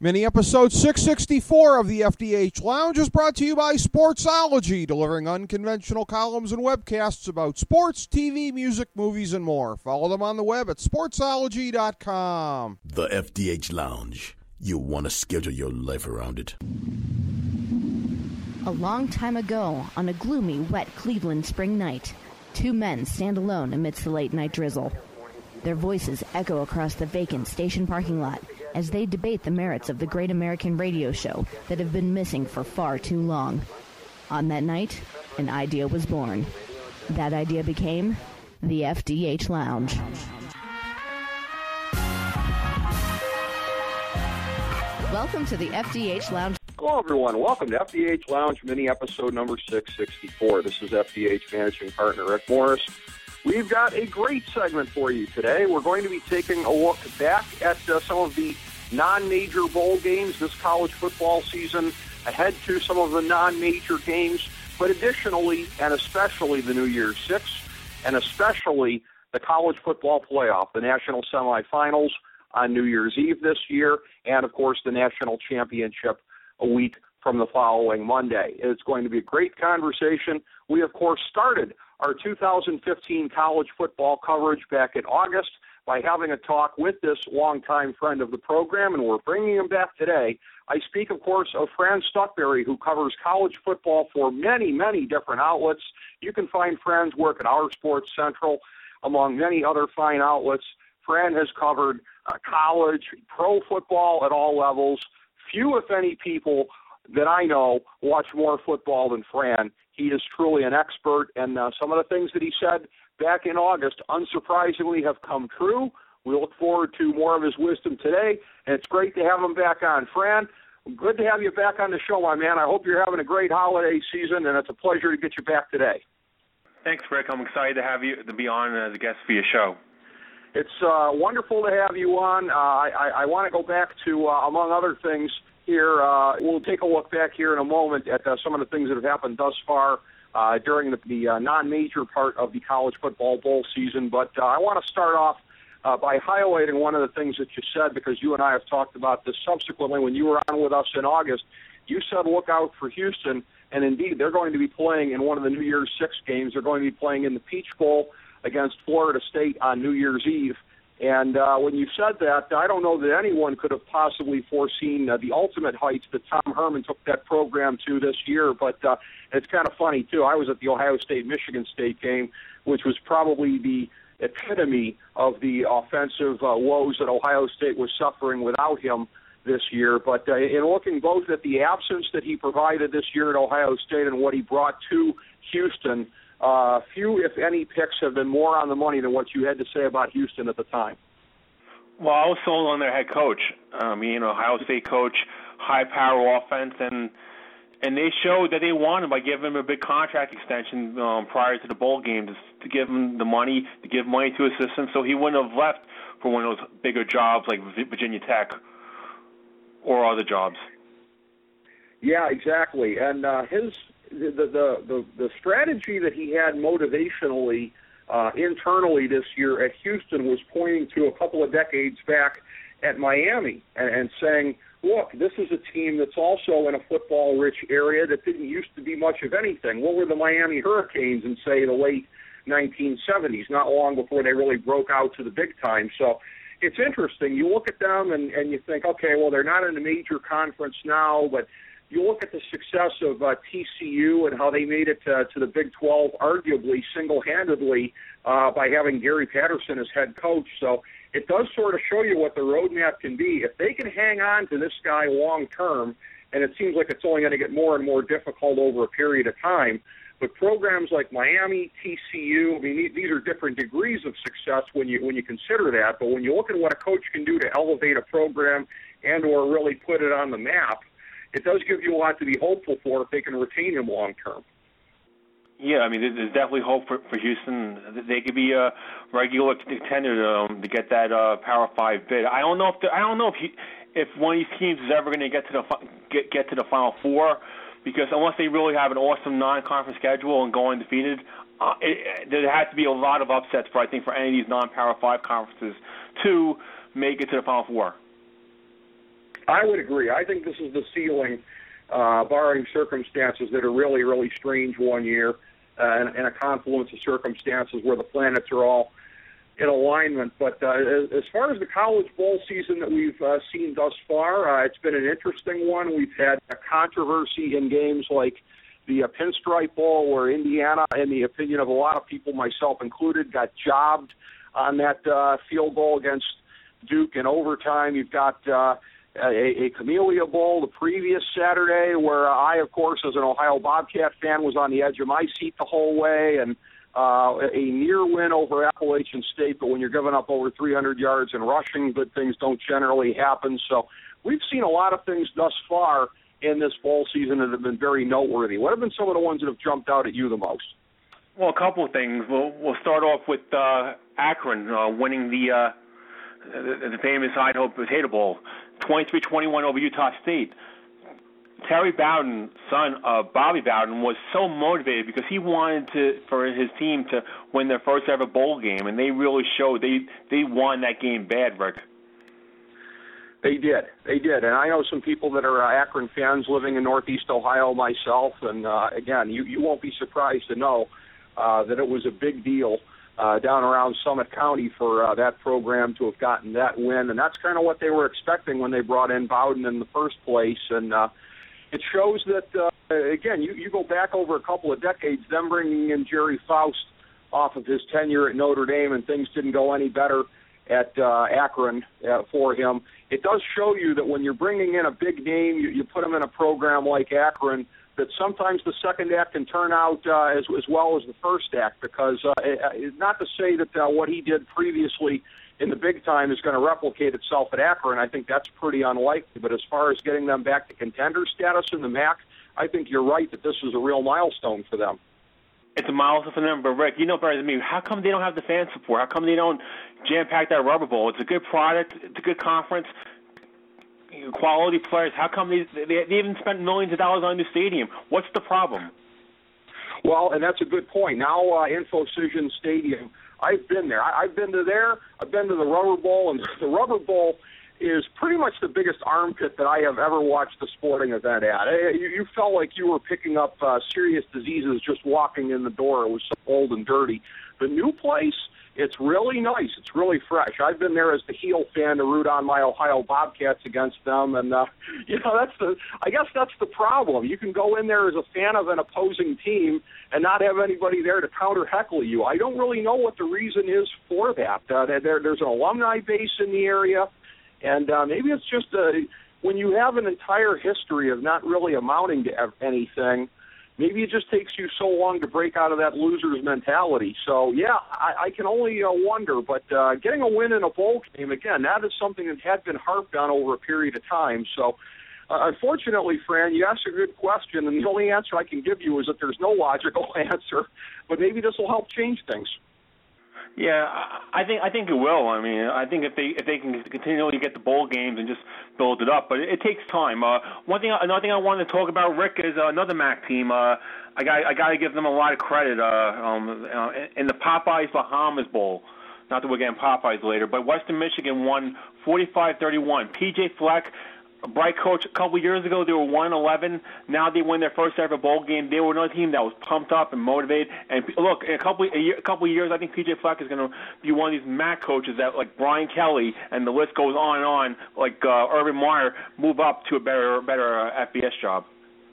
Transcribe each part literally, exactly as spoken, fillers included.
Mini episode six sixty-four of the F D H Lounge is brought to you by Sportsology, delivering unconventional columns and webcasts about sports, T V, music, movies, and more. Follow them on the web at sportsology dot com. The F D H Lounge. You want to schedule your life around it. A long time ago, on a gloomy, wet Cleveland spring night, two men stand alone amidst the late-night drizzle. Their voices echo across the vacant station parking lot as they debate the merits of the great American radio show that have been missing for far too long. On that night, an idea was born. That idea became the F D H Lounge. Welcome to the F D H Lounge. Hello, everyone. Welcome to F D H Lounge mini episode number six sixty-four. This is F D H managing partner Rick Morris. We've got a great segment for you today. We're going to be taking a look back at uh, some of the non-major bowl games this college football season, ahead to some of the non-major games, but additionally and especially the New Year's Six, and especially the college football playoff, the national semifinals on New Year's Eve this year, and, of course, the national championship a week from the following Monday. It's going to be a great conversation. We, of course, started our two thousand fifteen college football coverage back in August by having a talk with this longtime friend of the program, and we're bringing him back today. I speak, of course, of Fran Stuckberry, who covers college football for many, many different outlets. You can find Fran's work at Our Sports Central, among many other fine outlets. Fran has covered uh, college, pro football at all levels. Few, if any, people that I know watch more football than Fran. He is truly an expert, and uh, some of the things that he said back in August, unsurprisingly, have come true. We look forward to more of his wisdom today, and it's great to have him back on. Fran, good to have you back on the show, my man. I hope you're having a great holiday season, and it's a pleasure to get you back today. Thanks, Rick. I'm excited to have you to be on as a guest for your show. It's uh, wonderful to have you on. Uh, I, I, I want to go back to, uh, among other things, here. Uh, we'll take a look back here in a moment at uh, some of the things that have happened thus far uh, during the, the uh, non-major part of the college football bowl season. But uh, I want to start off uh, by highlighting one of the things that you said, because you and I have talked about this subsequently when you were on with us in August. You said look out for Houston, and indeed they're going to be playing in one of the New Year's Six games. They're going to be playing in the Peach Bowl against Florida State on New Year's Eve. And uh, when you said that, I don't know that anyone could have possibly foreseen uh, the ultimate heights that Tom Herman took that program to this year. But uh, it's kind of funny, too. I was at the Ohio State-Michigan State game, which was probably the epitome of the offensive uh, woes that Ohio State was suffering without him this year. But uh, in looking both at the absence that he provided this year at Ohio State and what he brought to Houston, Uh, few, if any, picks have been more on the money than what you had to say about Houston at the time. Well, I was sold on their head coach. Um, you know, Ohio State coach, high-power offense, and and they showed that they won by giving him a big contract extension um, prior to the bowl game to, to give him the money, to give money to assistants, so he wouldn't have left for one of those bigger jobs like Virginia Tech or other jobs. Yeah, exactly. And uh, his the, the the the strategy that he had motivationally uh, internally this year at Houston was pointing to a couple of decades back at Miami and, and saying, look, this is a team that's also in a football-rich area that didn't used to be much of anything. What were the Miami Hurricanes in, say, the late nineteen seventies, not long before they really broke out to the big time? So it's interesting. You look at them and, and you think, okay, well, they're not in a major conference now, but you look at the success of uh, T C U and how they made it uh, to the Big twelve, arguably single-handedly, uh, by having Gary Patterson as head coach. So it does sort of show you what the roadmap can be. If they can hang on to this guy long-term, and it seems like it's only going to get more and more difficult over a period of time, but programs like Miami, T C U, I mean, these are different degrees of success when you when you consider that. But when you look at what a coach can do to elevate a program and or really put it on the map, it does give you a lot to be hopeful for if they can retain him long-term. Yeah, I mean, there's definitely hope for, for Houston. They could be a regular contender to, um, to get that uh, Power Five bid. I don't know if the, I don't know if he, if one of these teams is ever going to get to the get get to the Final Four, because unless they really have an awesome non-conference schedule and go undefeated, uh, it, there has to be a lot of upsets for I think for any of these non-Power Five conferences to make it to the Final Four. I would agree. I think this is the ceiling, uh, barring circumstances that are really, really strange one year, uh, and, and a confluence of circumstances where the planets are all in alignment. But uh, as far as the college bowl season that we've uh, seen thus far, uh, it's been an interesting one. We've had a controversy in games like the uh, Pinstripe Bowl, where Indiana, in the opinion of a lot of people, myself included, got jobbed on that uh, field goal against Duke in overtime. You've got uh, a, a Camellia Bowl the previous Saturday, where I, of course, as an Ohio Bobcat fan, was on the edge of my seat the whole way, and uh, a near win over Appalachian State. But when you're giving up over three hundred yards in rushing, good things don't generally happen. So we've seen a lot of things thus far in this bowl season that have been very noteworthy. What have been some of the ones that have jumped out at you the most? Well, a couple of things. We'll, we'll start off with uh, Akron uh, winning the, uh, the the famous Idaho Potato Bowl, twenty-three twenty-one over Utah State. Terry Bowden, son of Bobby Bowden, was so motivated because he wanted to for his team to win their first ever bowl game, and they really showed they they won that game bad, Rick. They did. They did. And I know some people that are uh, Akron fans living in Northeast Ohio myself. And, uh, again, you, you won't be surprised to know uh, that it was a big deal uh, down around Summit County for uh, that program to have gotten that win. And that's kind of what they were expecting when they brought in Bowden in the first place. And uh, it shows that, uh, again, you, you go back over a couple of decades, them bringing in Jerry Faust off of his tenure at Notre Dame, and things didn't go any better at uh, Akron uh, for him. It does show you that when you're bringing in a big name, you, you put them in a program like Akron, that sometimes the second act can turn out uh, as, as well as the first act, because uh, it, not to say that uh, what he did previously in the big time is going to replicate itself at Akron. I think that's pretty unlikely. But as far as getting them back to contender status in the M A C, I think you're right that this is a real milestone for them. It's a milestone for them, but Rick, you know better than me. How come they don't have the fan support? How come they don't jam-pack that Rubber Bowl? It's a good product. It's a good conference. Quality players. How come they they, they even spent millions of dollars on the stadium? What's the problem? Well, and that's a good point. Now, uh, InfoCision Stadium, I've been there. I, I've been to there. I've been to the Rubber Bowl, and the Rubber Bowl is pretty much the biggest armpit that I have ever watched a sporting event at. You, you felt like you were picking up uh, serious diseases just walking in the door. It was so old and dirty. The new place, it's really nice. It's really fresh. I've been there as the heel fan to root on my Ohio Bobcats against them, and uh, you know that's the. I guess that's the problem. You can go in there as a fan of an opposing team and not have anybody there to counter heckle you. I don't really know what the reason is for that. Uh, there, there's an alumni base in the area. And uh, maybe it's just uh, when you have an entire history of not really amounting to anything, maybe it just takes you so long to break out of that loser's mentality. So, yeah, I, I can only uh, wonder. But uh, getting a win in a bowl game, again, that is something that had been harped on over a period of time. So, uh, unfortunately, Fran, you asked a good question, and the only answer I can give you is that there's no logical answer. But maybe this will help change things. Yeah, I think I think it will. I mean, I think if they if they can continually get the bowl games and just build it up, but it, it takes time. Uh, one thing, another thing I wanted to talk about, Rick, is uh, another M A C team. Uh, I got I got to give them a lot of credit. Uh, um, uh, in the Popeyes Bahamas Bowl, not that we're getting Popeyes later, but Western Michigan won forty-five thirty-one. P J Fleck, a bright coach. A couple of years ago, they were one and eleven. Now they win their first ever bowl game. They were another team that was pumped up and motivated. And look, in a couple a, year, a couple of years, I think P J Fleck is going to be one of these M A C coaches that, like Brian Kelly, and the list goes on and on. Like uh, Urban Meyer, move up to a better, better uh, F B S job.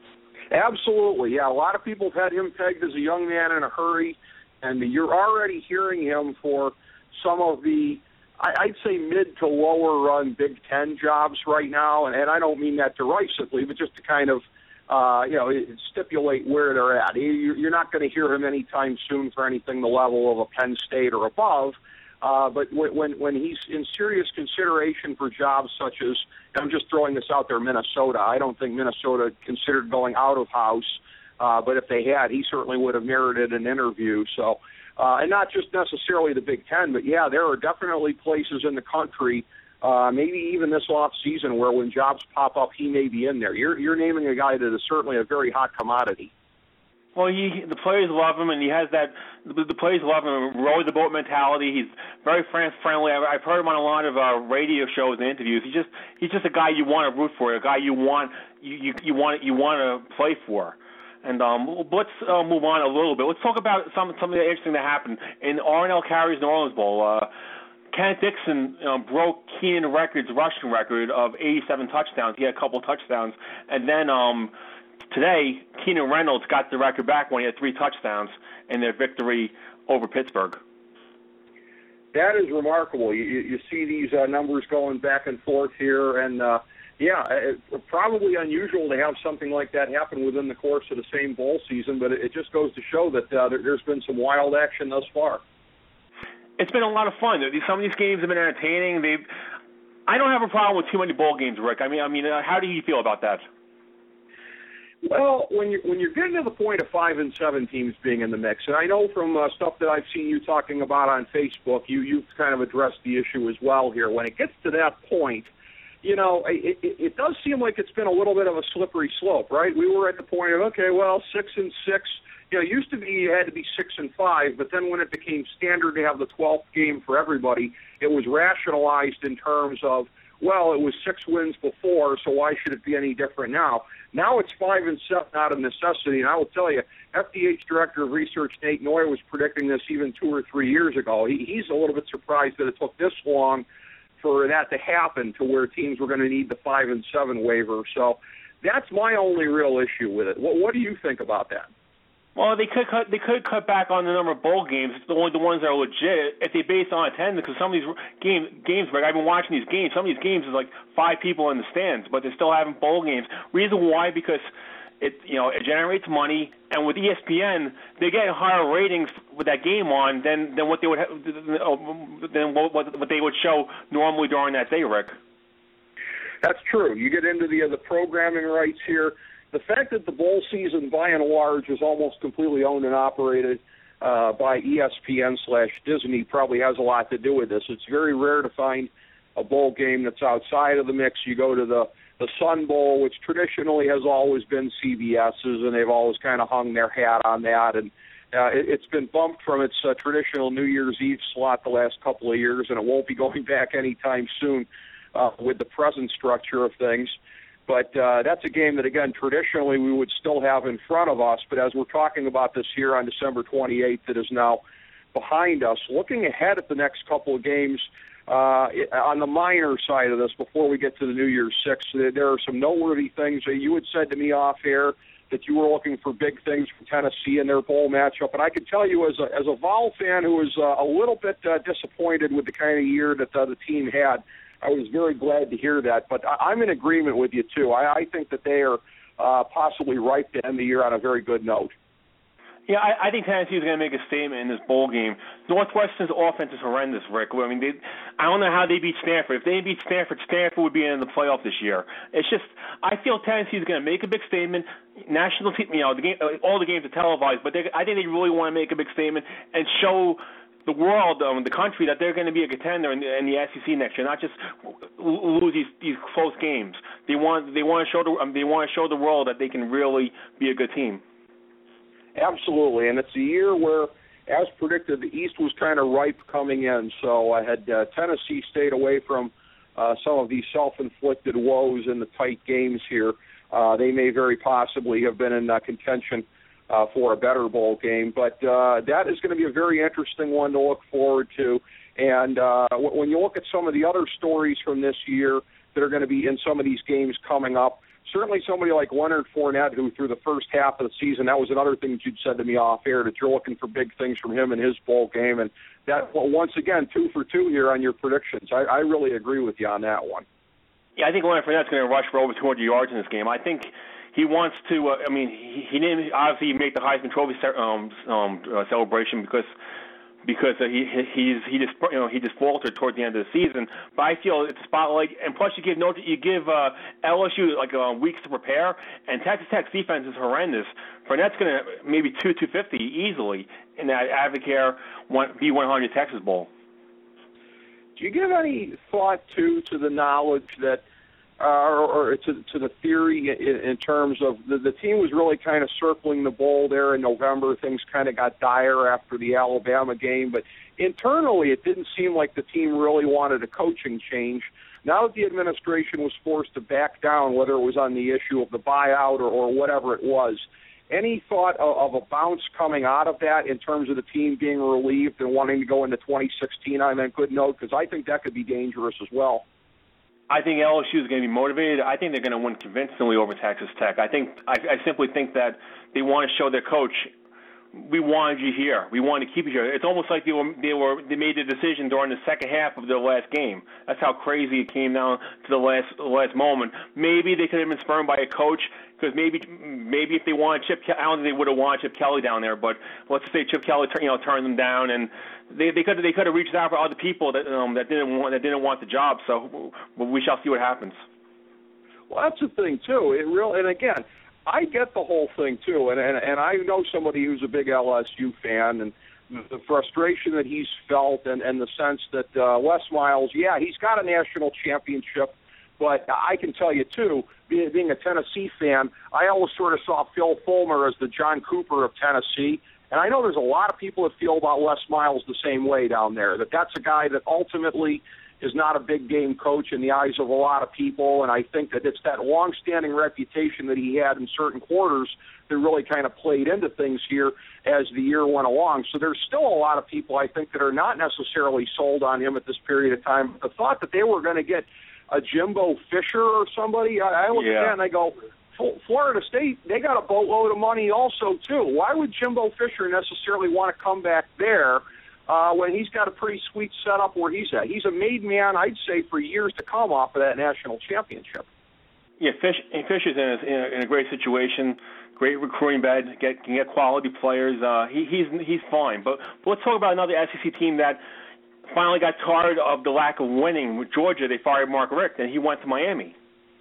Absolutely, yeah. A lot of people have had him pegged as a young man in a hurry, and you're already hearing him for some of the, I'd say, mid to lower run Big Ten jobs right now, and, and I don't mean that derisively, but just to kind of, uh, you know, stipulate where they're at. You're not going to hear him anytime soon for anything the level of a Penn State or above, uh, but when when he's in serious consideration for jobs such as, and I'm just throwing this out there, Minnesota. I don't think Minnesota considered going out of house, uh, but if they had, he certainly would have merited an interview. So. Uh, and not just necessarily the Big Ten, but, yeah, there are definitely places in the country, uh, maybe even this off season, where when jobs pop up, he may be in there. You're, you're naming a guy that is certainly a very hot commodity. Well, he, the players love him, and he has that. The, the players love him. Row the boat mentality. He's very friend friendly. I've, I've heard him on a lot of uh, radio shows and interviews. He's just he's just a guy you want to root for, a guy you want you you, you want you want to play for. And um, let's uh, move on a little bit. Let's talk about some something interesting that happened in R and L Carey's New Orleans Bowl. Uh, Kenneth Dixon uh, broke Keenan Records' rushing record of eighty-seven touchdowns. He had a couple touchdowns, and then. Um, Today, Keenan Reynolds got the record back when he had three touchdowns in their victory over Pittsburgh. That is remarkable. You, you see these uh, numbers going back and forth here, and uh, yeah, it's probably unusual to have something like that happen within the course of the same bowl season, but it just goes to show that uh, there's been some wild action thus far. It's been a lot of fun. Some of these games have been entertaining. They've, I don't have a problem with too many bowl games, Rick. I mean, I mean, uh, how do you feel about that? Well, when you're, when you're getting to the point of five and seven teams being in the mix, and I know from uh, stuff that I've seen you talking about on Facebook, you, you've kind of addressed the issue as well here. When it gets to that point, you know, it, it, it does seem like it's been a little bit of a slippery slope, right? We were at the point of, okay, well, six and six. You know, it used to be you had to be six and five, but then when it became standard to have the twelfth game for everybody, it was rationalized in terms of, well, it was six wins before, so why should it be any different now? Now it's five and seven out of necessity, and I will tell you, F D H Director of Research Nate Noy was predicting this even two or three years ago. He, he's a little bit surprised that it took this long for that to happen, to where teams were going to need the five and seven waiver. So that's my only real issue with it. What, what do you think about that? Well, they could cut. They could cut back on the number of bowl games. It's the only the ones that are legit if they base on attendance. Because some of these game games, like I've been watching these games. Some of these games is like five people in the stands, but they're still having bowl games. Reason why? Because it you know it generates money, and with E S P N, they get higher ratings with that game on than than what they would have, than what, what they would show normally during that day, Rick. That's true. You get into the uh, the programming rights here. The fact that the bowl season, by and large, is almost completely owned and operated uh, by E S P N slash Disney probably has a lot to do with this. It's very rare to find a bowl game that's outside of the mix. You go to the, the Sun Bowl, which traditionally has always been CBS's, and they've always kind of hung their hat on that. And uh, it, it's been bumped from its uh, traditional New Year's Eve slot the last couple of years, and it won't be going back anytime soon uh, with the present structure of things. But uh, that's a game that, again, traditionally we would still have in front of us. But as we're talking about this here on December twenty-eighth, that is now behind us, looking ahead at the next couple of games uh, on the minor side of this, before we get to the New Year's Six, there are some noteworthy things that you had said to me off air that you were looking for big things for Tennessee in their bowl matchup. And I can tell you, as a, as a Vol fan who was uh, a little bit uh, disappointed with the kind of year that uh, the team had, I was very glad to hear that, but I'm in agreement with you, too. I, I think that they are uh, possibly ripe to end the year on a very good note. Yeah, I, I think Tennessee is going to make a statement in this bowl game. Northwestern's offense is horrendous, Rick. I mean, they, I don't know how they beat Stanford. If they beat Stanford, Stanford would be in the playoff this year. It's just, I feel Tennessee is going to make a big statement. National team, you know, the game, all the games are televised, but they, I think they really want to make a big statement and show the world, um, the country, that they're going to be a contender in the, in the S E C next year, not just lose these, these close games. They want they want to show the um, they want to show the world that they can really be a good team. Absolutely, and it's a year where, as predicted, the East was kind of ripe coming in. So I had uh, Tennessee stayed away from uh, some of these self-inflicted woes in the tight games here. Uh, they may very possibly have been in uh, contention Uh, for a better bowl game. But uh, that is going to be a very interesting one to look forward to. And uh, w- when you look at some of the other stories from this year that are going to be in some of these games coming up, certainly somebody like Leonard Fournette, who through the first half of the season, that was another thing that you'd said to me off air, that you're looking for big things from him in his bowl game. And that, well, once again, two for two here on your predictions. I, I really agree with you on that one. Yeah, I think Leonard Fournette's going to rush for over two hundred yards in this game. I think he wants to. Uh, I mean, he, he didn't obviously make the Heisman Trophy um, um, uh, celebration because because uh, he he's he just you know he just faltered toward the end of the season. But I feel it's a spotlight, and plus you give no you give uh, L S U like uh, weeks to prepare, and Texas Tech's defense is horrendous. Fournette's going to maybe two two fifty easily in that Advocare B one hundred Texas Bowl. Do you give any thought, too, to the knowledge that uh, or, or to, to the theory in, in terms of the, the team was really kind of circling the bowl there in November. Things kind of got dire after the Alabama game, but internally it didn't seem like the team really wanted a coaching change. Now that the administration was forced to back down, whether it was on the issue of the buyout or, or whatever it was, any thought of, of a bounce coming out of that in terms of the team being relieved and wanting to go into twenty sixteen on a good note? Because I think that could be dangerous as well. I think L S U is going to be motivated. I think they're going to win convincingly over Texas Tech. I think I, I simply think that they want to show their coach, we wanted you here. We wanted to keep you here. It's almost like they were they were they made the decision during the second half of their last game. That's how crazy it came down to the last the last moment. Maybe they could have been spurned by a coach, because maybe maybe if they wanted Chip, I don't think they would have wanted Chip Kelly down there. But let's say Chip Kelly, you know, turned them down, and they they could they could have reached out for other people that um, that didn't want that didn't want the job. So we shall see what happens. Well, that's the thing too. It real and again. I get the whole thing, too, and, and and I know somebody who's a big L S U fan, and the frustration that he's felt and, and the sense that uh, Les Miles, yeah, he's got a national championship, but I can tell you, too, being, being a Tennessee fan, I always sort of saw Phil Fulmer as the John Cooper of Tennessee, and I know there's a lot of people that feel about Les Miles the same way down there, that that's a guy that ultimately is not a big game coach in the eyes of a lot of people, and I think that it's that long-standing reputation that he had in certain quarters that really kind of played into things here as the year went along. So there's still a lot of people, I think, that are not necessarily sold on him at this period of time. But the thought that they were going to get a Jimbo Fisher or somebody, I, I look yeah. at that and I go, Florida State, they got a boatload of money also, too. Why would Jimbo Fisher necessarily want to come back there Uh, when he's got a pretty sweet setup where he's at? He's a made man, I'd say, for years to come off of that national championship. Yeah, Fish, Fisher's in a, in, a, in a great situation, great recruiting bed, get, can get quality players. Uh, he, he's he's fine. But, but let's talk about another S E C team that finally got tired of the lack of winning. With Georgia, they fired Mark Richt, and he went to Miami.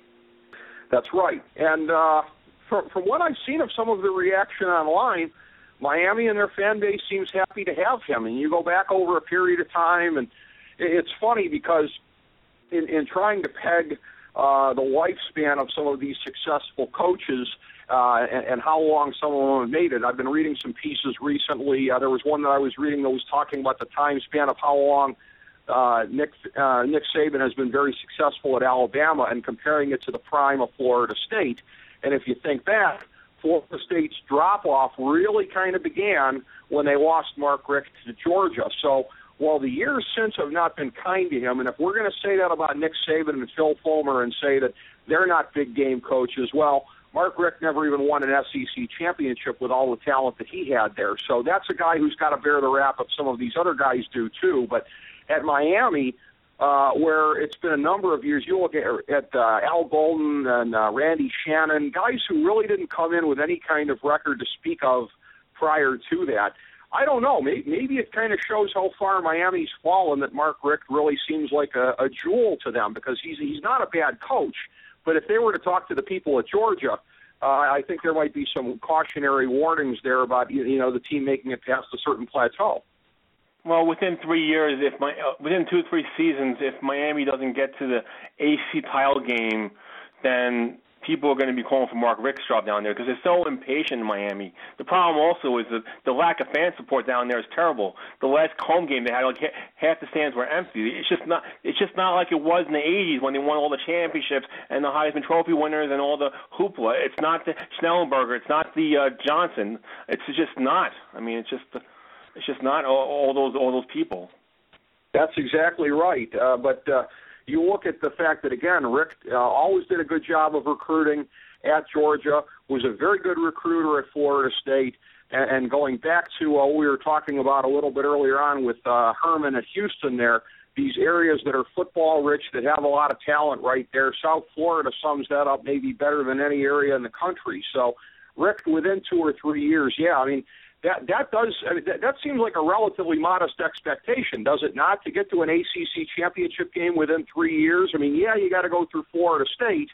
That's right. And uh, from, from what I've seen of some of the reaction online, Miami and their fan base seems happy to have him. And you go back over a period of time, and it's funny because in, in trying to peg uh, the lifespan of some of these successful coaches uh, and, and how long some of them have made it, I've been reading some pieces recently. Uh, there was one that I was reading that was talking about the time span of how long uh, Nick uh, Nick Saban has been very successful at Alabama and comparing it to the prime of Florida State. And if you think back, Florida State's drop-off really kind of began when they lost Mark Richt to Georgia. So while the years since have not been kind to him, and if we're going to say that about Nick Saban and Phil Fulmer and say that they're not big-game coaches, well, Mark Richt never even won an S E C championship with all the talent that he had there. So that's a guy who's got to bear the rap of some of these other guys do too. But at Miami, Uh, where it's been a number of years. You look at, at uh, Al Golden and uh, Randy Shannon, guys who really didn't come in with any kind of record to speak of prior to that. I don't know. Maybe, maybe it kind of shows how far Miami's fallen that Mark Richt really seems like a, a jewel to them, because he's he's not a bad coach. But if they were to talk to the people at Georgia, uh, I think there might be some cautionary warnings there about you know the team making it past a certain plateau. Well, within three years, if my uh, within two or three seasons, if Miami doesn't get to the A C C title game, then people are going to be calling for Mark Richt's job down there because they're so impatient in Miami. The problem also is that the lack of fan support down there is terrible. The last home game they had, like half the stands were empty. It's just not. It's just not like it was in the eighties when they won all the championships and the Heisman Trophy winners and all the hoopla. It's not the Schnellenberger. It's not the uh, Johnson. It's just not. I mean, it's just. It's just not all, all those all those people. That's exactly right. Uh, but uh, you look at the fact that, again, Rick uh, always did a good job of recruiting at Georgia, was a very good recruiter at Florida State, and, and going back to what uh, we were talking about a little bit earlier on with uh, Herman at Houston there, these areas that are football-rich, that have a lot of talent right there. South Florida sums that up maybe better than any area in the country. So Rick, within two or three years, yeah, I mean, That that does I mean, that, that seems like a relatively modest expectation, does it not? To get to an A C C championship game within three years. I mean, yeah, you got to go through Florida State,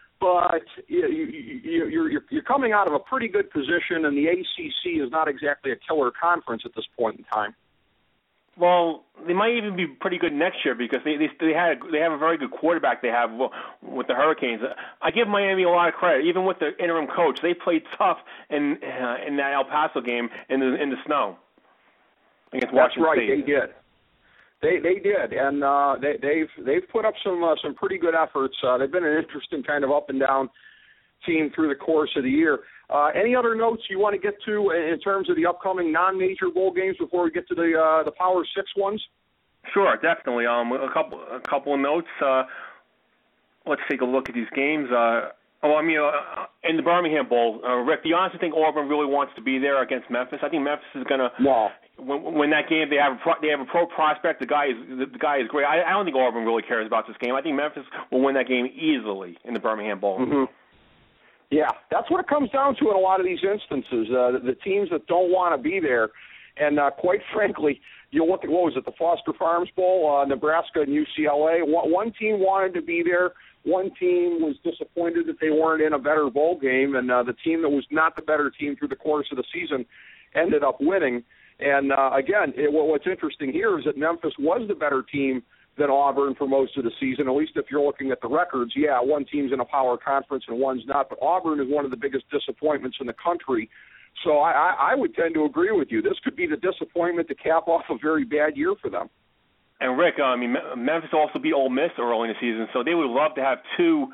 but you, you, you're you're coming out of a pretty good position, and the A C C is not exactly a killer conference at this point in time. Well, they might even be pretty good next year because they they they had a, they have a very good quarterback. They have with the Hurricanes. I give Miami a lot of credit, even with the interim coach. They played tough in uh, in that El Paso game in the in the snow against That's Washington right, State. they did. They they did, and uh, they, they've they've put up some uh, some pretty good efforts. Uh, they've been an interesting kind of up and down team through the course of the year. Uh, any other notes you want to get to in terms of the upcoming non-major bowl games before we get to the uh, the Power Six ones? Sure, definitely. Um, a couple a couple of notes. Uh, let's take a look at these games. Uh, oh, I mean, uh, in the Birmingham Bowl, uh, Rick, do you honestly think Auburn really wants to be there against Memphis? I think Memphis is gonna. No. When, when that game, they have a pro, they have a pro prospect. The guy is the, the guy is great. I, I don't think Auburn really cares about this game. I think Memphis will win that game easily in the Birmingham Bowl. Mm-hmm. Yeah, that's what it comes down to in a lot of these instances. Uh, the, the teams that don't want to be there, and uh, quite frankly, you look at what was it, the Foster Farms Bowl, uh, Nebraska and U C L A. One, one team wanted to be there. One team was disappointed that they weren't in a better bowl game, and uh, the team that was not the better team through the course of the season ended up winning. And uh, again, it, what's interesting here is that Memphis was the better team than Auburn for most of the season, at least if you're looking at the records. Yeah, one team's in a power conference and one's not, but Auburn is one of the biggest disappointments in the country. So I, I, I would tend to agree with you. This could be the disappointment to cap off a very bad year for them. And Rick, I mean, Memphis also beat Ole Miss early in the season, so they would love to have two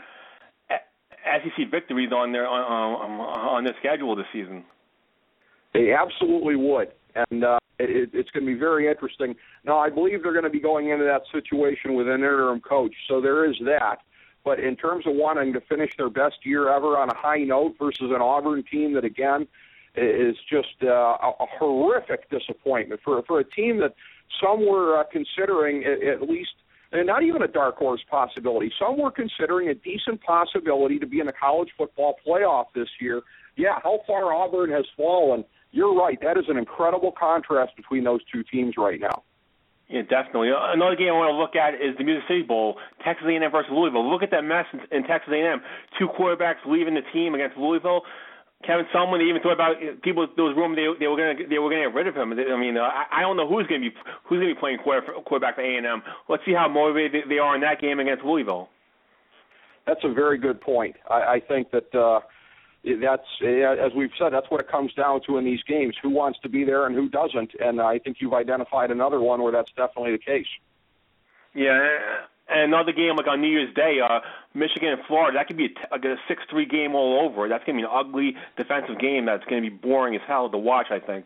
S E C victories on their on, on their schedule this season. They absolutely would, and uh, it, it's going to be very interesting. Now, I believe they're going to be going into that situation with an interim coach, so there is that. But in terms of wanting to finish their best year ever on a high note versus an Auburn team that, again, is just uh, a, a horrific disappointment for for a team that some were uh, considering at, at least, and not even a dark horse possibility, some were considering a decent possibility to be in the college football playoff this year. Yeah, how far Auburn has fallen. You're right. That is an incredible contrast between those two teams right now. Yeah, definitely. Another game I want to look at is the Music City Bowl, Texas A and M versus Louisville. Look at that mess in, in Texas A and M. Two quarterbacks leaving the team against Louisville. Kevin Sumlin, they even thought about people. There was rumors they, they were going to they were going to get rid of him. I mean, uh, I, I don't know who's going to be who's going to be playing quarter, quarterback for A and M. Let's see how motivated they are in that game against Louisville. That's a very good point. I, I think that. Uh, That's, as we've said, that's what it comes down to in these games, who wants to be there and who doesn't. And I think you've identified another one where that's definitely the case. Yeah, and another game like on New Year's Day, uh, Michigan and Florida, that could be a, a six three game all over. That's going to be an ugly defensive game that's going to be boring as hell to watch, I think.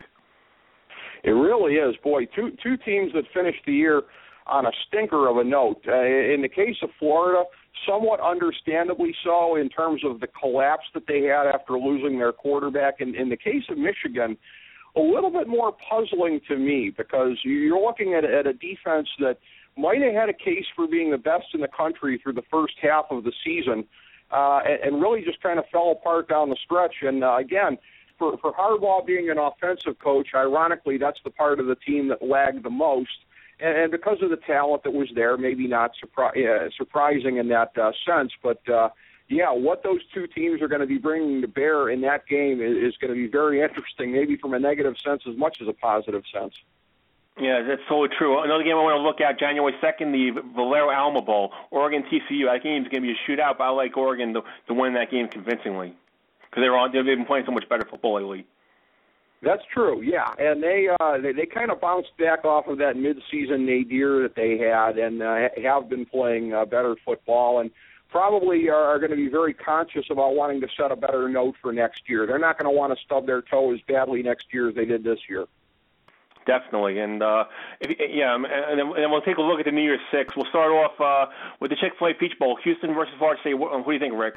It really is. Boy, two two teams that finished the year on a stinker of a note. Uh, in the case of Florida, somewhat understandably so in terms of the collapse that they had after losing their quarterback. And in the case of Michigan, a little bit more puzzling to me because you're looking at, at a defense that might have had a case for being the best in the country through the first half of the season uh, and, and really just kind of fell apart down the stretch. And, uh, again, for, for Harbaugh being an offensive coach, ironically, that's the part of the team that lagged the most. And because of the talent that was there, maybe not surpri- uh, surprising in that uh, sense. But, uh, yeah, what those two teams are going to be bringing to bear in that game is, is going to be very interesting, maybe from a negative sense as much as a positive sense. Yeah, that's totally true. Another game I want to look at, January second, the Valero Alma Bowl, Oregon T C U. That game is going to be a shootout, but I like Oregon to, to win that game convincingly because they're on, they've been playing so much better football lately. That's true, yeah, and they uh, they, they kind of bounced back off of that mid-season nadir that they had, and uh, have been playing uh, better football, and probably are, are going to be very conscious about wanting to set a better note for next year. They're not going to want to stub their toe as badly next year as they did this year. Definitely, and uh, if, yeah, and then, and then we'll take a look at the New Year's Six. We'll start off uh, with the Chick-fil-A Peach Bowl, Houston versus Florida State. What, what do you think, Rick?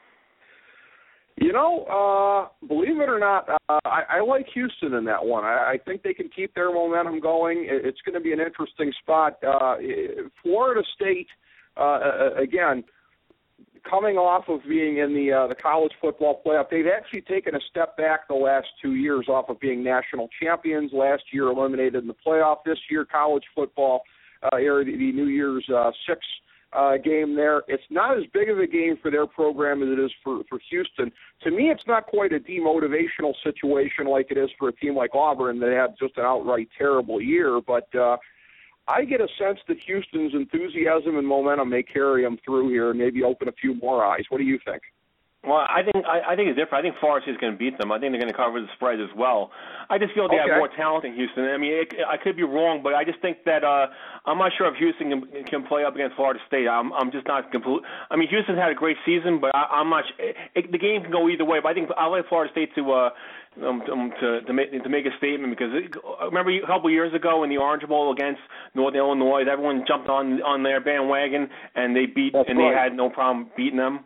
You know, uh, believe it or not, uh, I, I like Houston in that one. I, I think they can keep their momentum going. It's going to be an interesting spot. Uh, Florida State, uh, again, coming off of being in the uh, the college football playoff, they've actually taken a step back the last two years off of being national champions. Last year, eliminated in the playoff. This year, college football, uh, the, the New Year's uh, Six uh, game there. It's not as big of a game for their program as it is for, for Houston. To me, it's not quite a demotivational situation like it is for a team like Auburn that had just an outright terrible year. But uh, I get a sense that Houston's enthusiasm and momentum may carry them through here and maybe open a few more eyes. What do you think? Well, I think I, I think it's different. I think Florida State's going to beat them. I think they're going to cover the spread as well. I just feel they okay. have more talent than Houston. I mean, it, I could be wrong, but I just think that uh, I'm not sure if Houston can, can play up against Florida State. I'm I'm just not complete. I mean, Houston's had a great season, but I, I'm not. It, it, the game can go either way. But I think I like Florida State to. Uh, Um, to to make to make a statement because it, remember a couple of years ago in the Orange Bowl against North Illinois, everyone jumped on on their bandwagon and they beat That's and right. they had no problem beating them.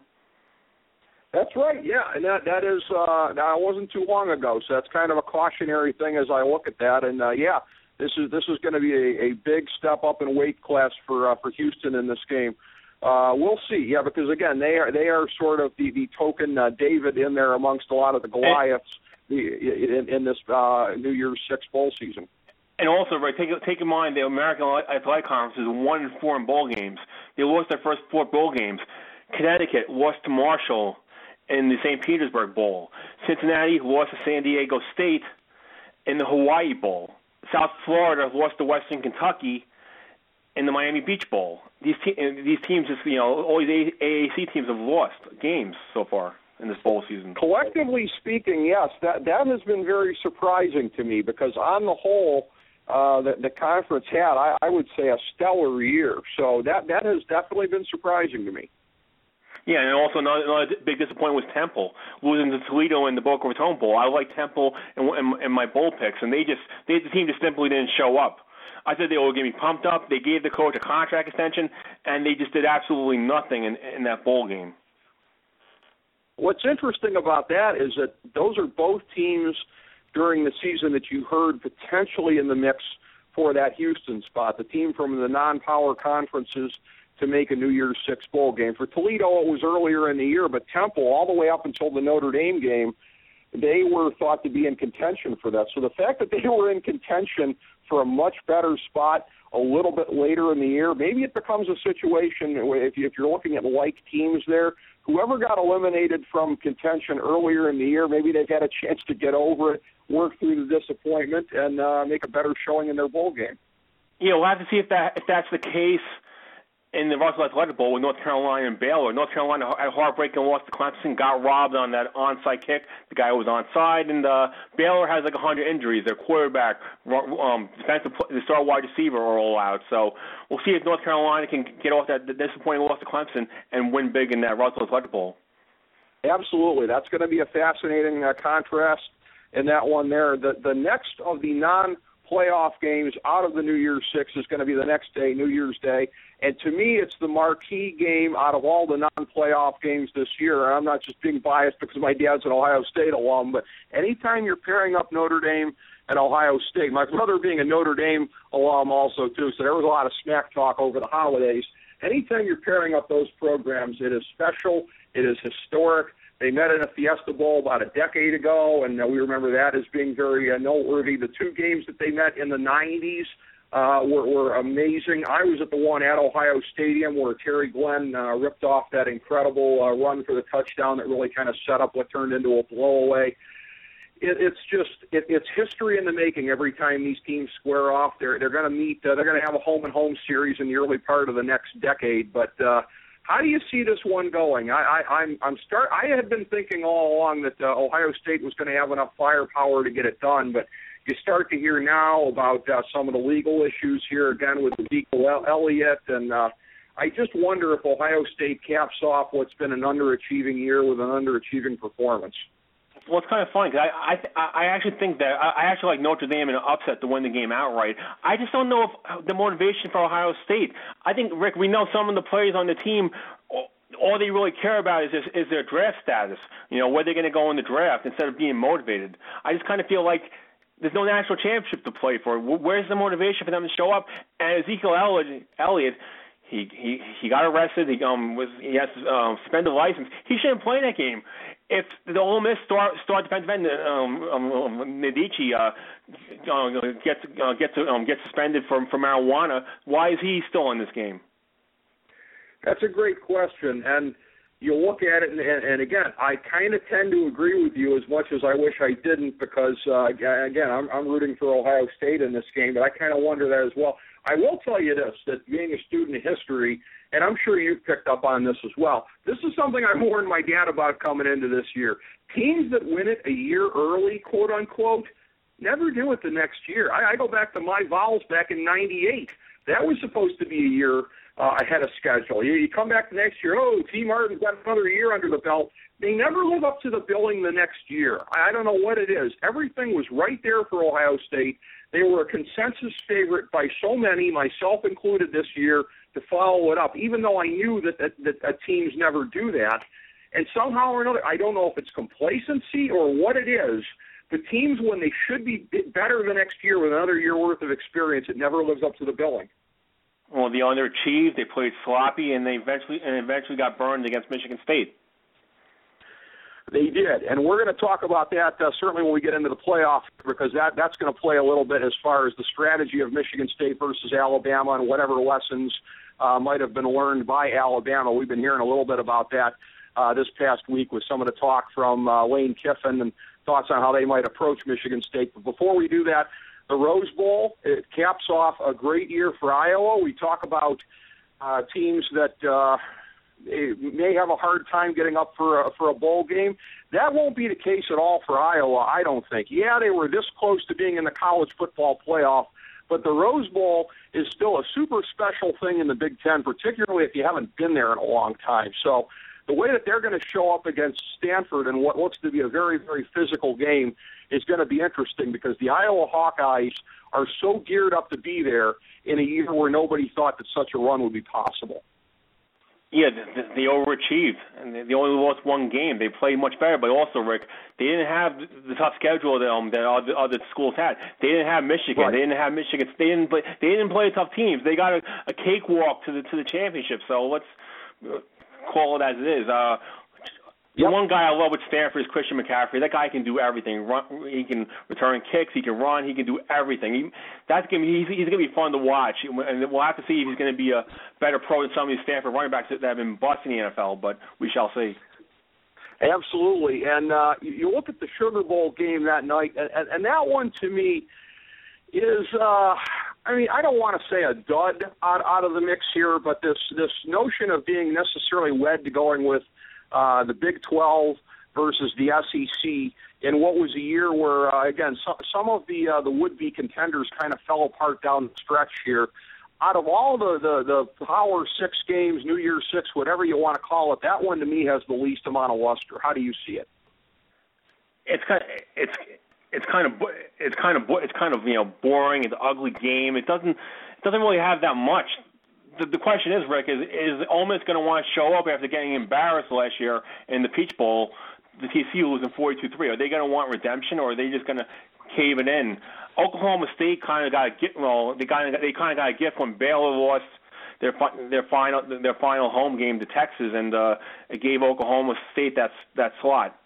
That's right, yeah, and that that is uh, that wasn't too long ago, so that's kind of a cautionary thing as I look at that, and uh, yeah, this is this is going to be a, a big step up in weight class for uh, for Houston in this game. Uh, we'll see, yeah, because again, they are they are sort of the the token uh, David in there amongst a lot of the Goliaths the, in, in this uh, New Year's Six bowl season. And also, right, take take in mind the American Athletic Conference is one and four in bowl games. They lost their first four bowl games. Connecticut lost to Marshall in the Saint Petersburg Bowl. Cincinnati lost to San Diego State in the Hawaii Bowl. South Florida lost to Western Kentucky in the Miami Beach Bowl. These te- these teams, just you know, all these A A C teams have lost games so far in this bowl season. Collectively speaking, yes, that that has been very surprising to me because on the whole, uh, the, the conference had, I, I would say, a stellar year. So that that has definitely been surprising to me. Yeah, and also another, another big disappointment was Temple losing to Toledo in the Boca Raton Bowl. I like Temple in, in, in my bowl picks, and they just they, the team just simply didn't show up. I said they were going to be pumped up. They gave the coach a contract extension, and they just did absolutely nothing in, in that bowl game. What's interesting about that is that those are both teams during the season that you heard potentially in the mix for that Houston spot, the team from the non-power conferences to make a New Year's Six bowl game. For Toledo, it was earlier in the year, but Temple, all the way up until the Notre Dame game, they were thought to be in contention for that. So the fact that they were in contention for a much better spot a little bit later in the year, maybe it becomes a situation where if, you, if you're looking at like teams there, whoever got eliminated from contention earlier in the year, maybe they've had a chance to get over it, work through the disappointment, and uh, make a better showing in their bowl game. Yeah, we'll have to see if that if that's the case in the Russell Athletic Bowl with North Carolina and Baylor. North Carolina had a heartbreaking loss to Clemson, got robbed on that onside kick. The guy was onside, and uh, Baylor has like one hundred injuries. Their quarterback, um, defensive, the star wide receiver are all out. So we'll see if North Carolina can get off that disappointing loss to Clemson and win big in that Russell Athletic Bowl. Absolutely. That's going to be a fascinating uh, contrast in that one there. The, the next of the non- playoff games out of the New Year's Six is going to be the next day, New Year's Day. And to me, it's the marquee game out of all the non-playoff games this year. I'm not just being biased because my dad's an Ohio State alum, but anytime you're pairing up Notre Dame and Ohio State, my brother being a Notre Dame alum also, too, so there was a lot of smack talk over the holidays. Anytime you're pairing up those programs, it is special, it is historic. They met in a Fiesta Bowl about a decade ago, and uh, we remember that as being very uh, noteworthy. The two games that they met in the nineties uh, were, were amazing. I was at the one at Ohio Stadium where Terry Glenn uh, ripped off that incredible uh, run for the touchdown that really kind of set up what turned into a blowaway. It, it's just it, it's history in the making. Every time these teams square off, they're they're going to meet. Uh, they're going to have a home and home series in the early part of the next decade, but. Uh, How do you see this one going? I, I, I'm, I'm start. I had been thinking all along that uh, Ohio State was going to have enough firepower to get it done, but you start to hear now about uh, some of the legal issues here again with Ezekiel Elliott, and uh, I just wonder if Ohio State caps off what's been an underachieving year with an underachieving performance. Well, it's kind of funny because I, I I actually think that I actually like Notre Dame in an upset to win the game outright. I just don't know if the motivation for Ohio State. I think, Rick, we know some of the players on the team, all they really care about is is, is their draft status. You know, where they're going to go in the draft instead of being motivated. I just kind of feel like there's no national championship to play for. Where's the motivation for them to show up? And Ezekiel Elliott, he he he got arrested. He um was he has um, suspended license. He shouldn't play that game. If the Ole Miss star star defensive end um, um, Medici uh, uh, gets uh, gets um, gets suspended for for marijuana, why is he still in this game? That's a great question, and you look at it, and, and again, I kind of tend to agree with you as much as I wish I didn't, because, uh, again, I'm, I'm rooting for Ohio State in this game, but I kind of wonder that as well. I will tell you this, that being a student of history, and I'm sure you've picked up on this as well, this is something I warned my dad about coming into this year. Teams that win it a year early, quote-unquote, never do it the next year. I, I go back to my Vols back in ninety-eight. That was supposed to be a year uh, ahead of schedule. You, you come back the next year, oh, T. Martin's got another year under the belt. They never live up to the billing the next year. I don't know what it is. Everything was right there for Ohio State. They were a consensus favorite by so many, myself included this year, to follow it up, even though I knew that, that, that, that teams never do that. And somehow or another, I don't know if it's complacency or what it is, the teams, when they should be better the next year with another year worth of experience, it never lives up to the billing. Well, they underachieved, they played sloppy, and they eventually and eventually got burned against Michigan State. They did, and we're going to talk about that uh, certainly when we get into the playoffs, because that, that's going to play a little bit as far as the strategy of Michigan State versus Alabama and whatever lessons uh, might have been learned by Alabama. We've been hearing a little bit about that uh, this past week with some of the talk from uh, Lane Kiffin and thoughts on how they might approach Michigan State. But before we do that, the Rose Bowl, it caps off a great year for Iowa. We talk about uh, teams that uh, may have a hard time getting up for a, for a bowl game. That won't be the case at all for Iowa, I don't think. Yeah, they were this close to being in the college football playoff, but the Rose Bowl is still a super special thing in the Big Ten, particularly if you haven't been there in a long time. So the way that they're going to show up against Stanford in what looks to be a very, very physical game is going to be interesting, because the Iowa Hawkeyes are so geared up to be there in a year where nobody thought that such a run would be possible. Yeah, they, they overachieved, and they only lost one game. They played much better, but also, Rick, they didn't have the tough schedule that, um, that other, other schools had. They didn't have Michigan. Right. They didn't have Michigan. They didn't play. They didn't play tough teams. They got a, a cakewalk to the to the championship. So let's call it as it is. Uh, The yep. one guy I love with Stanford is Christian McCaffrey. That guy can do everything. Run, he can return kicks. He can run. He can do everything. He, that's gonna be, he's, he's going to be fun to watch. And we'll have to see if he's going to be a better pro than some of these Stanford running backs that have been busting the N F L, but we shall see. Absolutely. And uh, you look at the Sugar Bowl game that night, and, and, and that one to me is, uh, I mean, I don't want to say a dud out, out of the mix here, but this, this notion of being necessarily wed to going with Uh, the Big twelve versus the S E C in what was a year where, uh, again, so, some of the uh, the would-be contenders kind of fell apart down the stretch here. Out of all the, the, the Power Six games, New Year's Six, whatever you want to call it, that one to me has the least amount of luster. How do you see it? It's kind of, it's it's kind of it's kind of it's kind of you know boring. It's an ugly game. It doesn't it doesn't really have that much. The, the question is, Rick, is, is Ole Miss going to want to show up after getting embarrassed last year in the Peach Bowl, the T C U losing forty-two three? Are they going to want redemption, or are they just going to cave it in? Oklahoma State kind of got a gift. Well, they kind of they kind of got a gift when Baylor lost their their final their final home game to Texas, and uh, it gave Oklahoma State that that slot.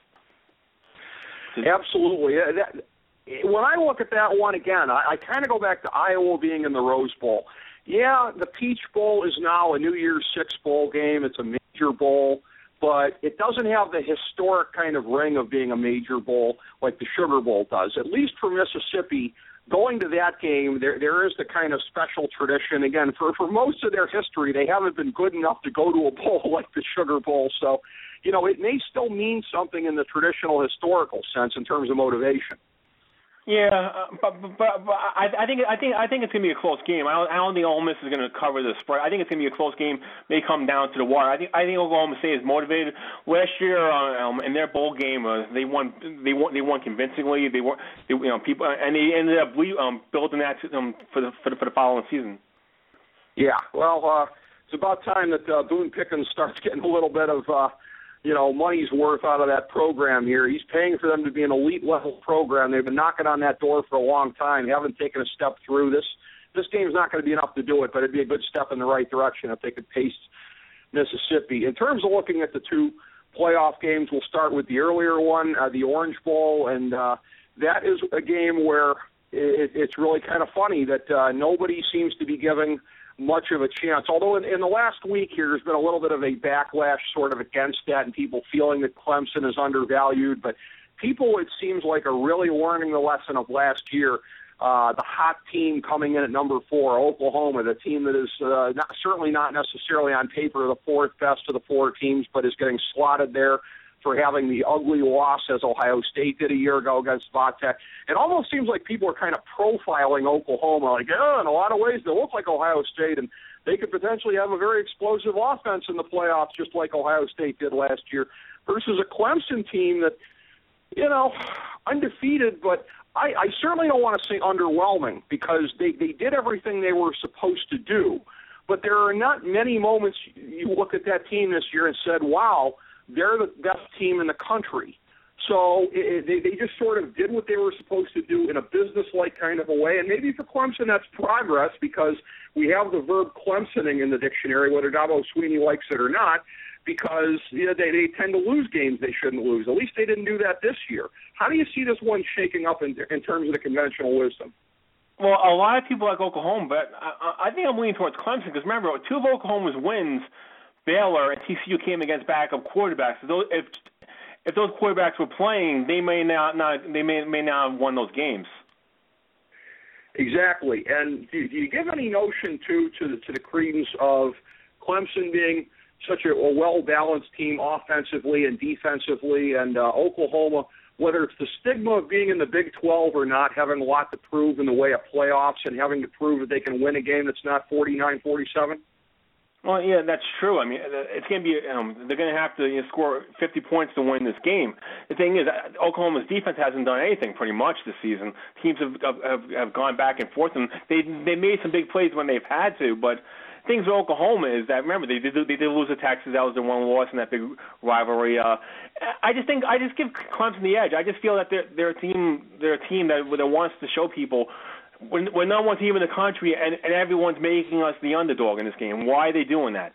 So, absolutely. That, when I look at that one again, I, I kind of go back to Iowa being in the Rose Bowl. Yeah, the Peach Bowl is now a New Year's Six bowl game. It's a major bowl, but it doesn't have the historic kind of ring of being a major bowl like the Sugar Bowl does. At least for Mississippi, going to that game, there there is the kind of special tradition. Again, for, for most of their history, they haven't been good enough to go to a bowl like the Sugar Bowl. So, you know, it may still mean something in the traditional historical sense in terms of motivation. Yeah, uh, but, but, but I, I think I think I think it's going to be a close game. I don't, I don't think Ole Miss is going to cover the spread. I think it's going to be a close game. May come down to the wire. I think I think Oklahoma State is motivated. Last year, uh, um, in their bowl game, uh, they won. They won. They won convincingly. They won. They, you know, people, and they ended up um, building that to, um, for the for the for the following season. Yeah, well, uh, it's about time that uh, Boone Pickens starts getting a little bit of. Uh, you know, money's worth out of that program here. He's paying for them to be an elite-level program. They've been knocking on that door for a long time. They haven't taken a step through. This this game's not going to be enough to do it, but it'd be a good step in the right direction if they could pace Mississippi. In terms of looking at the two playoff games, we'll start with the earlier one, uh, the Orange Bowl, and uh, that is a game where it, it's really kind of funny that uh, nobody seems to be giving much of a chance. Although in, in the last week here, there's been a little bit of a backlash sort of against that and people feeling that Clemson is undervalued. But people, it seems like, are really learning the lesson of last year. Uh, the hot team coming in at number four, Oklahoma, the team that is uh, not, certainly not necessarily on paper the fourth best of the four teams, but is getting slotted there for having the ugly loss as Ohio State did a year ago against Vatech. It almost seems like people are kind of profiling Oklahoma, like, oh, in a lot of ways they look like Ohio State, and they could potentially have a very explosive offense in the playoffs just like Ohio State did last year, versus a Clemson team that, you know, undefeated, but I, I certainly don't want to say underwhelming because they, they did everything they were supposed to do. But there are not many moments you look at that team this year and said, wow, they're the best team in the country. So it, they, they just sort of did what they were supposed to do in a business-like kind of a way. And maybe for Clemson that's progress because we have the verb Clemsoning in the dictionary, whether Dabo Swinney likes it or not, because you know, they, they tend to lose games they shouldn't lose. At least they didn't do that this year. How do you see this one shaking up in, in terms of the conventional wisdom? Well, a lot of people like Oklahoma, but I, I think I'm leaning towards Clemson because remember, two of Oklahoma's wins, Baylor and T C U came against backup quarterbacks. So those, if if those quarterbacks were playing, they may not, not they may may not have won those games. Exactly. And do, do you give any notion too to the to the credence of Clemson being such a, a well-balanced team offensively and defensively, and uh, Oklahoma, whether it's the stigma of being in the Big twelve or not, having a lot to prove in the way of playoffs and having to prove that they can win a game that's not forty-nine forty-seven? Well, yeah, that's true. I mean, it's going to be um, they're going to have to you know, score fifty points to win this game. The thing is, Oklahoma's defense hasn't done anything pretty much this season. Teams have have, have gone back and forth, and they they made some big plays when they've had to, but things with Oklahoma is that remember they did they did lose to Texas. That was their one loss in that big rivalry. Uh, I just think I just give Clemson the edge. I just feel that they're they're a team they're a team that that wants to show people we're, we're number one team in the country and, and everyone's making us the underdog in this game. Why are they doing that?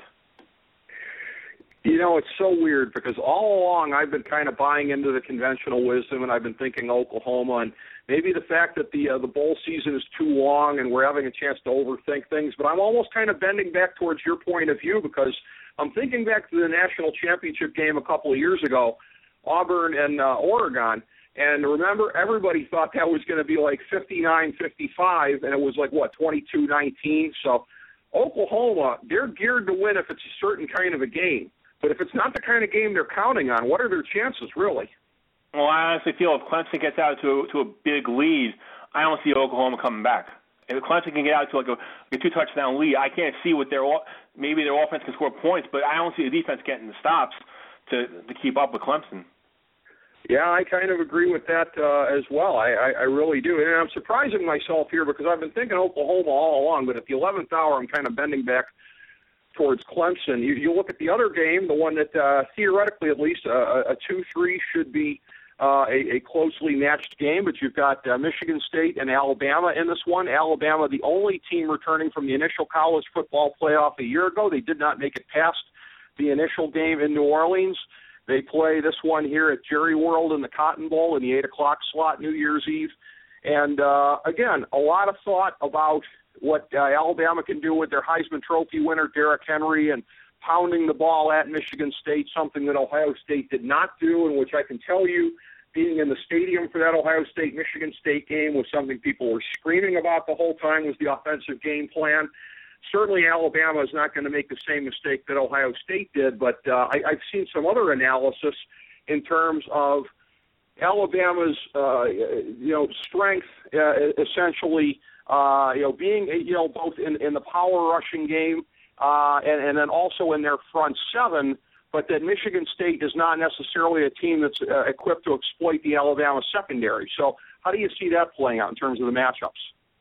You know, it's so weird because all along I've been kind of buying into the conventional wisdom, and I've been thinking Oklahoma, and maybe the fact that the uh, the bowl season is too long and we're having a chance to overthink things. But I'm almost kind of bending back towards your point of view because I'm thinking back to the national championship game a couple of years ago, Auburn and uh, Oregon. And remember, everybody thought that was going to be like fifty-nine fifty-five, and it was like, what, twenty-two nineteen? So Oklahoma, they're geared to win if it's a certain kind of a game. But if it's not the kind of game they're counting on, what are their chances, really? Well, I honestly feel if Clemson gets out to to a big lead, I don't see Oklahoma coming back. If Clemson can get out to like a, like a two-touchdown lead, I can't see what their maybe their offense can score points, but I don't see the defense getting the stops to to keep up with Clemson. Yeah, I kind of agree with that uh, as well. I, I, I really do. And I'm surprising myself here because I've been thinking Oklahoma all along, but at the eleventh hour, I'm kind of bending back towards Clemson. You, you look at the other game, the one that uh, theoretically at least uh, a two three should be uh, a, a closely matched game, but you've got uh, Michigan State and Alabama in this one. Alabama, the only team returning from the initial college football playoff a year ago. They did not make it past the initial game in New Orleans. They play this one here at Jerry World in the Cotton Bowl in the eight o'clock slot, New Year's Eve. And, uh, again, a lot of thought about what uh, Alabama can do with their Heisman Trophy winner, Derrick Henry, and pounding the ball at Michigan State, something that Ohio State did not do, and which I can tell you, being in the stadium for that Ohio State-Michigan State game was something people were screaming about the whole time was the offensive game plan. Certainly Alabama is not going to make the same mistake that Ohio State did, but uh, I, I've seen some other analysis in terms of Alabama's, uh, you know, strength uh, essentially, uh, you know, being, you know, both in, in the power rushing game uh, and, and then also in their front seven, but that Michigan State is not necessarily a team that's uh, equipped to exploit the Alabama secondary. So how do you see that playing out in terms of the matchups?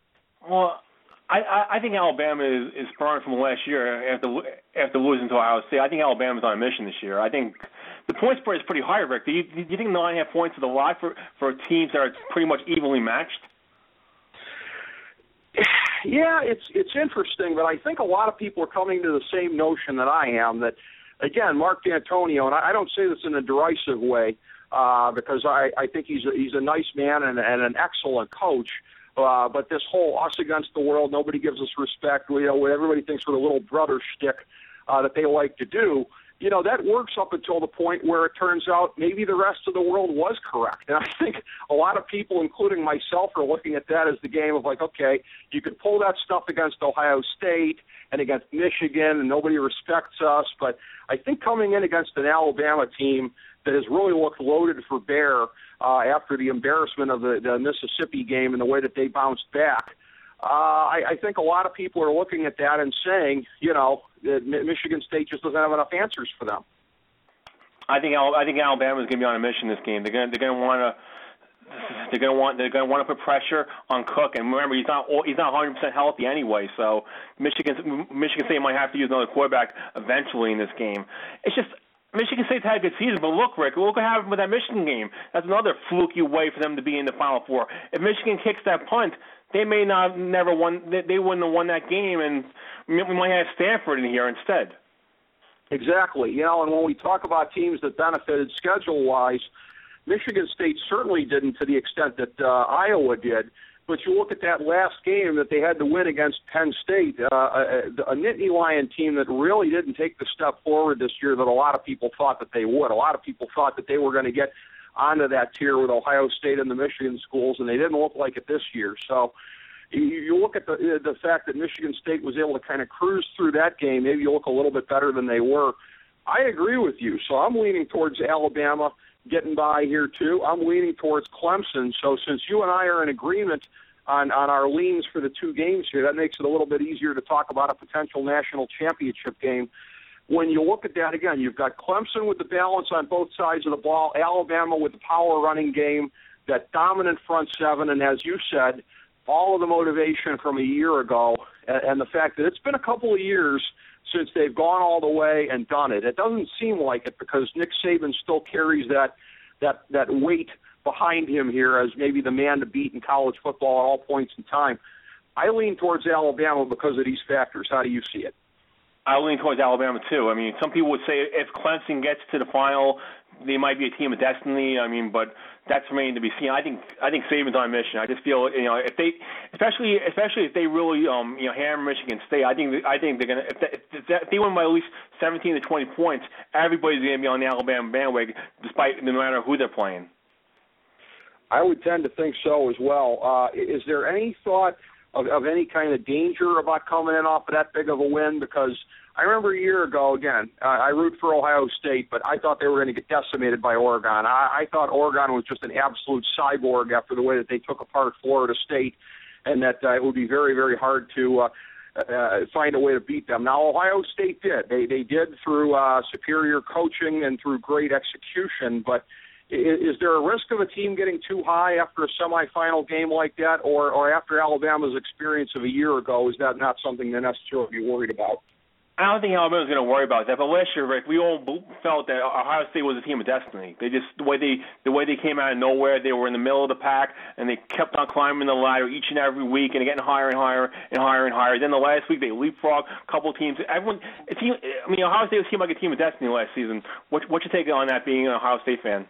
Well, I, I think Alabama is, is sparring from last year after after losing to Ohio State. I think Alabama's on a mission this year. I think the point spread is pretty high, Rick. Do you, do you think nine and a half points is a lot for, for teams that are pretty much evenly matched? Yeah, it's it's interesting, but I think a lot of people are coming to the same notion that I am, that, again, Mark D'Antonio, and I, I don't say this in a derisive way uh, because I, I think he's a, he's a nice man and, and an excellent coach. Uh, but this whole us against the world, nobody gives us respect, you know, everybody thinks we're the little brother shtick uh, that they like to do, you know, that works up until the point where it turns out maybe the rest of the world was correct. And I think a lot of people, including myself, are looking at that as the game of like, okay, you can pull that stuff against Ohio State and against Michigan, and nobody respects us. But I think coming in against an Alabama team that has really looked loaded for bear uh, after the embarrassment of the, the Mississippi game and the way that they bounced back, uh, I, I think a lot of people are looking at that and saying, you know, that Michigan State just doesn't have enough answers for them. I think I think Alabama's going to be on a mission this game. They're going they're going to want to. They're going to want they're going to want to put pressure on Cook, and remember he's not he's not one hundred percent healthy anyway. So Michigan Michigan State might have to use another quarterback eventually in this game. It's just Michigan State's had a good season, but look, Rick, look what happened with that Michigan game. That's another fluky way for them to be in the Final Four. If Michigan kicks that punt, they may not never won. They, they wouldn't have won that game, and we might have Stanford in here instead. Exactly. You know, and when we talk about teams that benefited schedule-wise, Michigan State certainly didn't to the extent that uh, Iowa did. But you look at that last game that they had to win against Penn State, uh, a, a Nittany Lion team that really didn't take the step forward this year that a lot of people thought that they would. A lot of people thought that they were going to get onto that tier with Ohio State and the Michigan schools, and they didn't look like it this year. So you, you look at the the fact that Michigan State was able to kind of cruise through that game, maybe you look a little bit better than they were. I agree with you. So I'm leaning towards Alabama getting by here too. I'm leaning towards Clemson. So since you and I are in agreement on, on our leans for the two games here, that makes it a little bit easier to talk about a potential national championship game. When you look at that again, you've got Clemson with the balance on both sides of the ball, Alabama with the power running game, that dominant front seven, and as you said, all of the motivation from a year ago, and, and the fact that it's been a couple of years since they've gone all the way and done it. It doesn't seem like it because Nick Saban still carries that that that weight behind him here as maybe the man to beat in college football at all points in time. I lean towards Alabama because of these factors. How do you see it? I lean towards Alabama too. I mean, some people would say if Clemson gets to the final, they might be a team of destiny. I mean, but that's remaining to be seen. I think I think Saban's on a mission. I just feel you know if they, especially especially if they really um you know hammer Michigan State, I think I think they're gonna if they, if they win by at least seventeen to twenty points, everybody's gonna be on the Alabama bandwagon, despite no matter who they're playing. I would tend to think so as well. Uh, is there any thought of, of any kind of danger about coming in off of that big of a win? Because I remember a year ago, again, uh, I root for Ohio State, but I thought they were going to get decimated by Oregon. I, I thought Oregon was just an absolute cyborg after the way that they took apart Florida State, and that uh, it would be very, very hard to uh, uh, find a way to beat them. Now, Ohio State did. They, they did through uh, superior coaching and through great execution, but is there a risk of a team getting too high after a semifinal game like that, or, or after Alabama's experience of a year ago, is that not something they're necessarily be worried about? I don't think Alabama's going to worry about that. But last year, Rick, we all felt that Ohio State was a team of destiny. They just the way they the way they came out of nowhere, they were in the middle of the pack, and they kept on climbing the ladder each and every week, and getting higher and higher and higher and higher. Then the last week, they leapfrogged a couple of teams. Everyone, it seemed, I mean, Ohio State seemed like a team of destiny last season. What what's your take on that, being an Ohio State fan?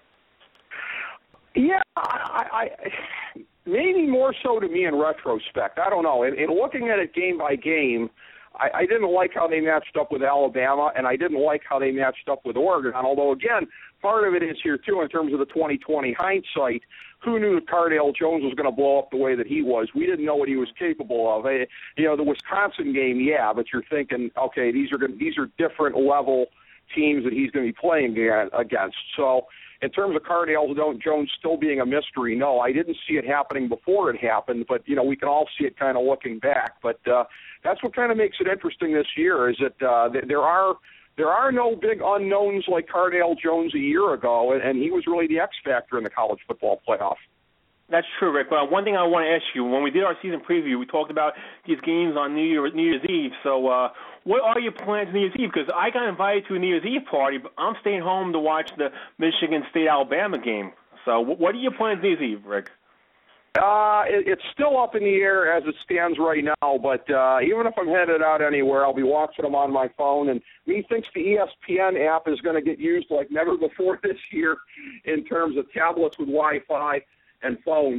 Yeah, I, I, maybe more so to me in retrospect. I don't know. In, in looking at it game by game, I, I didn't like how they matched up with Alabama, and I didn't like how they matched up with Oregon. Although, again, part of it is here, too, in terms of the twenty twenty hindsight. Who knew that Cardale Jones was going to blow up the way that he was? We didn't know what he was capable of. I, you know, the Wisconsin game, yeah, but you're thinking, okay, these are gonna, these are different level teams that he's going to be playing against. So in terms of Cardale Jones still being a mystery, no, I didn't see it happening before it happened, but, you know, we can all see it kind of looking back. But uh, that's what kind of makes it interesting this year is that uh, there are there are no big unknowns like Cardale Jones a year ago, and, and he was really the X factor in the college football playoff. That's true, Rick. But one thing I want to ask you, when we did our season preview, we talked about these games on New, Year, New Year's Eve. So uh, what are your plans New Year's Eve? Because I got invited to a New Year's Eve party, but I'm staying home to watch the Michigan State-Alabama game. So what are your plans New Year's Eve, Rick? Uh, it, it's still up in the air as it stands right now, but uh, even if I'm headed out anywhere, I'll be watching them on my phone. And methinks the E S P N app is going to get used like never before this year in terms of tablets with Wi-Fi and phones.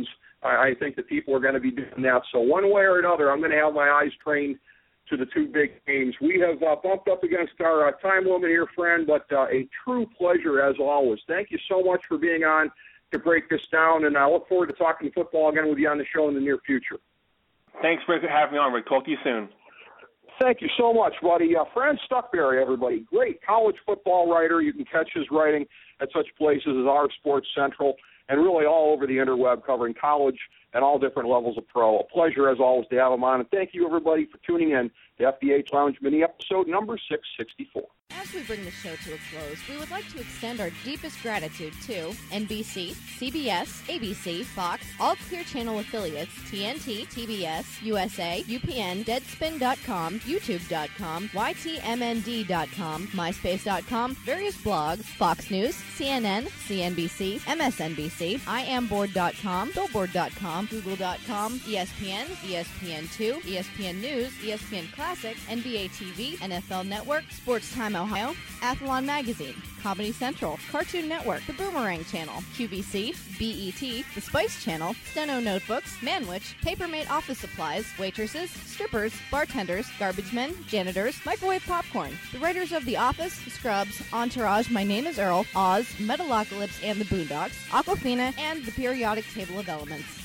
I, I think that people are going to be doing that. So one way or another, I'm going to have my eyes trained to the two big games. We have uh, bumped up against our uh, time limit here, friend, but uh, a true pleasure as always. Thank you so much for being on to break this down, and I look forward to talking football again with you on the show in the near future. Thanks for having me on, Rick. Talk to you soon. Thank you so much, buddy. Uh, Fran Stuckberry, everybody. Great college football writer. You can catch his writing at such places as Our Sports Central and really all over the interweb covering college and all different levels of pro. A pleasure, as always, to have him on. And thank you, everybody, for tuning in to F D H Lounge Mini episode number six sixty-four. As we bring the show to a close, we would like to extend our deepest gratitude to N B C, C B S, A B C, Fox, all Clear Channel affiliates, T N T, T B S, U S A, U P N, Deadspin dot com, YouTube dot com, Y T M N D dot com, MySpace dot com, various blogs, Fox News, C N N, C N B C, M S N B C, I am board dot com, Billboard dot com, Google dot com, E S P N, E S P N two, E S P N News, E S P N Classic, N B A T V, N F L Network, Sports Time Ohio, Athlon Magazine, Comedy Central, Cartoon Network, The Boomerang Channel, Q V C, B E T, The Spice Channel, Steno Notebooks, Manwich, Papermate Office Supplies, waitresses, strippers, bartenders, garbage men, janitors, microwave popcorn, the writers of The Office, Scrubs, Entourage, My Name is Earl, Oz, Metalocalypse and the Boondocks, Aquafina, and the Periodic Table of Elements.